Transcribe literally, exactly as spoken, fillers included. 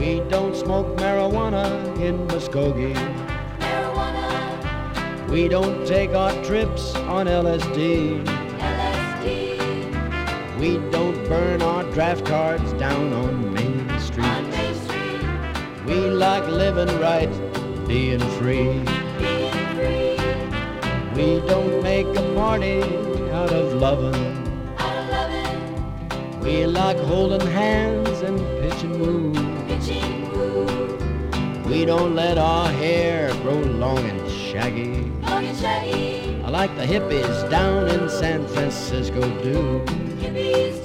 We don't smoke marijuana in Muskogee. Marijuana. We don't take our trips on L S D. L S D. We don't burn our draft cards down on Main Street. On Main Street. We like living right, being free. Being free. We don't make a party out of loving. Out of loving. We like holding hands and pitching woo. Pitching woo. We don't let our hair grow long and shaggy. Long and shaggy. I like the hippies down in San Francisco do. Hippies